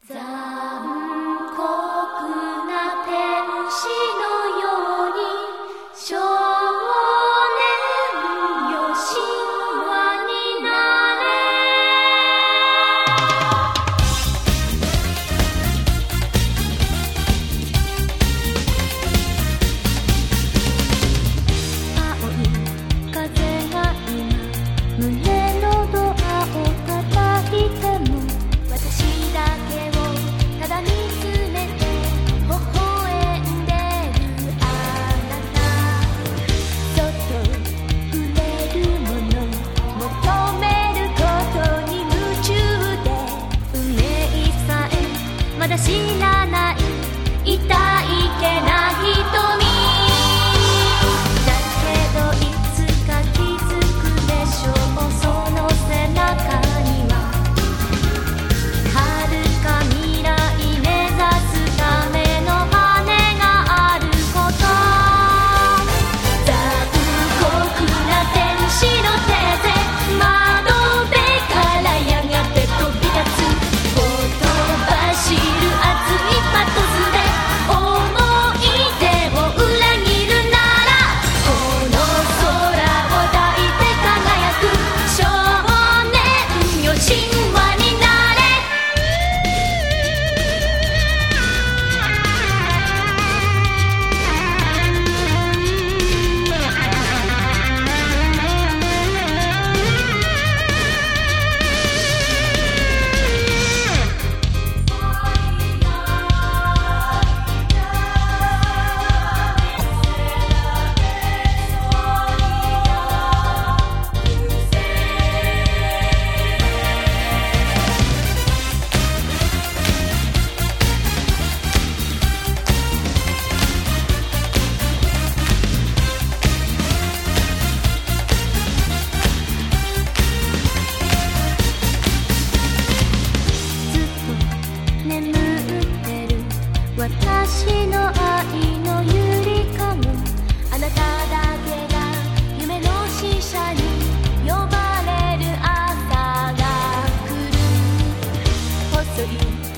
残酷な天使のように少年よ神話になれ。青い風が今胸のドアを叩いても私だけをただ見つめて微笑んでるあなた。そっと触れるもの求めることに夢中で運命さえまだ知らない痛いけな瞳だけどいつか気づくでしょう。その背中には遥か未来目指すための羽があること。残酷な天使の手で窓辺からやがて飛び立つほとばしる熱いパトスで思い出を裏切るならこの空を抱いて輝く少年よ神話になれ。眠ってる私の愛のゆりかごあなただけが夢の使者に呼ばれる朝が来る。細い